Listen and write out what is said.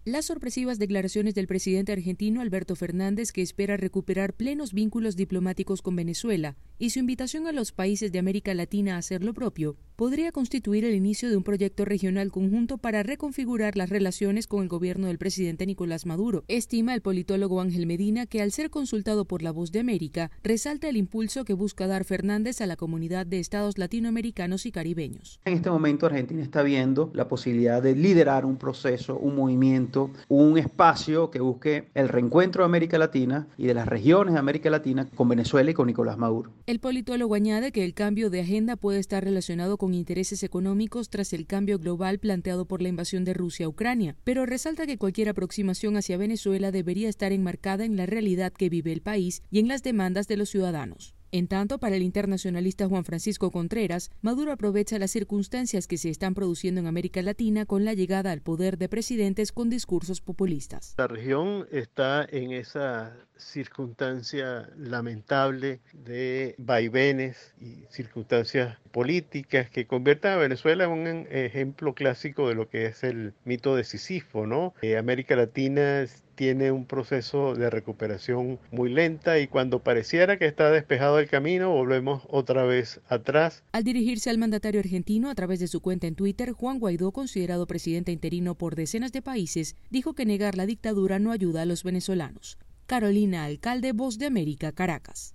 Las sorpresivas declaraciones del presidente argentino Alberto Fernández, que espera recuperar plenos vínculos diplomáticos con Venezuela, y su invitación a los países de América Latina a hacer lo propio, podría constituir el inicio de un proyecto regional conjunto para reconfigurar las relaciones con el gobierno del presidente Nicolás Maduro. Estima el politólogo Ángel Medina que, al ser consultado por La Voz de América, resalta el impulso que busca dar Fernández a la comunidad de estados latinoamericanos y caribeños. En este momento Argentina está viendo la posibilidad de liderar un proceso, un movimiento, un espacio que busque el reencuentro de América Latina y de las regiones de América Latina con Venezuela y con Nicolás Maduro. El politólogo añade que el cambio de agenda puede estar relacionado con intereses económicos tras el cambio global planteado por la invasión de Rusia a Ucrania, pero resalta que cualquier aproximación hacia Venezuela debería estar enmarcada en la realidad que vive el país y en las demandas de los ciudadanos. En tanto, para el internacionalista Juan Francisco Contreras, Maduro aprovecha las circunstancias que se están produciendo en América Latina con la llegada al poder de presidentes con discursos populistas. La región está en esa circunstancia lamentable de vaivenes y circunstancias políticas que convierten a Venezuela en un ejemplo clásico de lo que es el mito de Sísifo, ¿no? América Latina tiene un proceso de recuperación muy lenta y cuando pareciera que está despejado el camino, volvemos otra vez atrás. Al dirigirse al mandatario argentino a través de su cuenta en Twitter, Juan Guaidó, considerado presidente interino por decenas de países, dijo que negar la dictadura no ayuda a los venezolanos. Carolina Alcalde, Voz de América, Caracas.